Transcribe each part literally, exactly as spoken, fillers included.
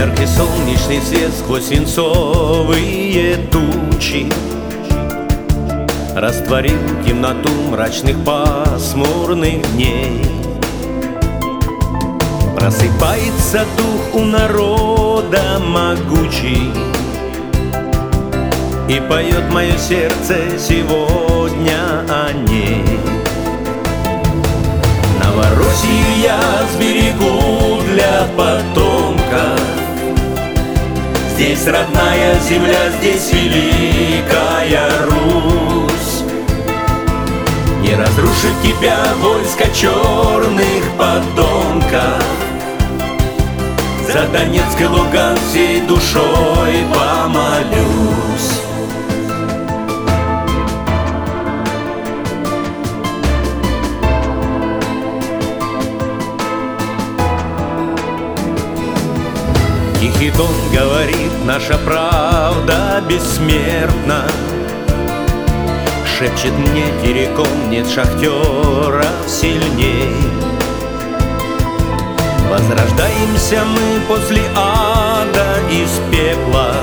Яркий солнечный свет сквозь свинцовые тучи растворил темноту мрачных пасмурных дней. Просыпается дух у народа могучий, и поет мое сердце сегодня о ней. Новороссию я сберегу для потомков. Здесь родная земля, здесь великая Русь. Не разрушит тебя войско черных подонков. За Донецк и Луганск всей душой помолюсь. Тихий тон говорит, наша правда бессмертна. Шепчет мне тереком, нет шахтеров сильней. Возрождаемся мы после ада из пепла,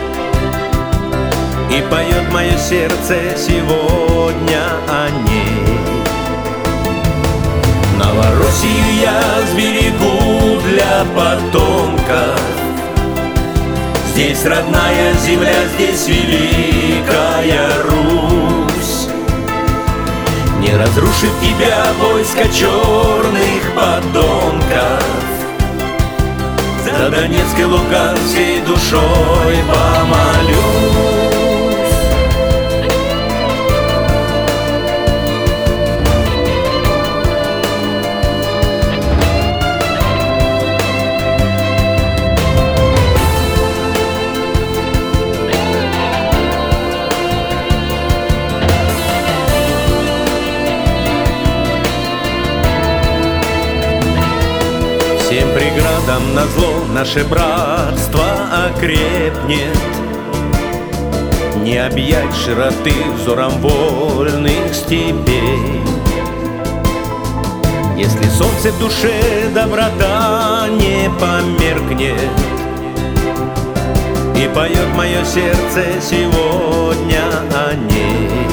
и поет мое сердце сегодня о ней. Новороссию я сберегу для потомков. Здесь родная земля, здесь великая Русь. Не разрушит тебя войско черных подонков. За Донецк и Луганск всей душой помолюсь. Всем преградам назло наше братство окрепнет. Не объять широты взором вольных степей. Если солнце в душе доброта не померкнет, и поет мое сердце сегодня о ней.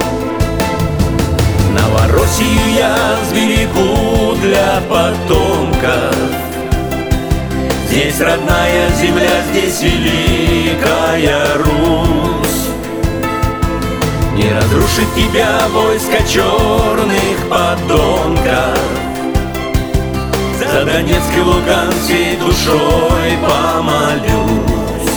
Новороссию я сберегу для потомков. Здесь родная земля, здесь великая Русь. Не разрушит тебя войско черных подонков. За Донецк и Луганск всей душой помолюсь.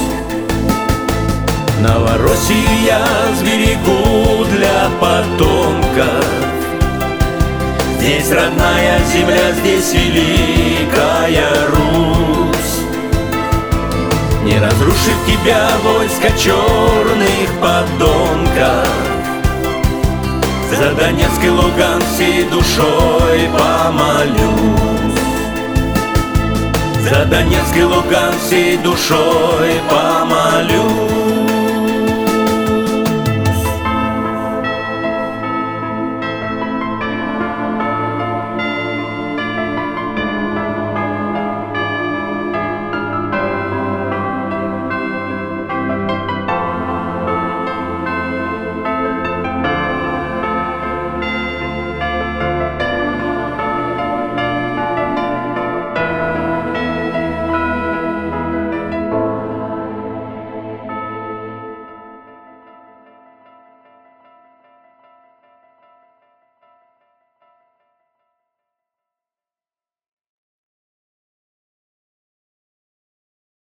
Новороссию я сберегу для потомков. Здесь родная земля, здесь великая Русь. Не разрушит тебя войско черных подонков. За Донецк и Луганск всей душой помолюсь. За Донецк и Луганск всей душой помолюсь.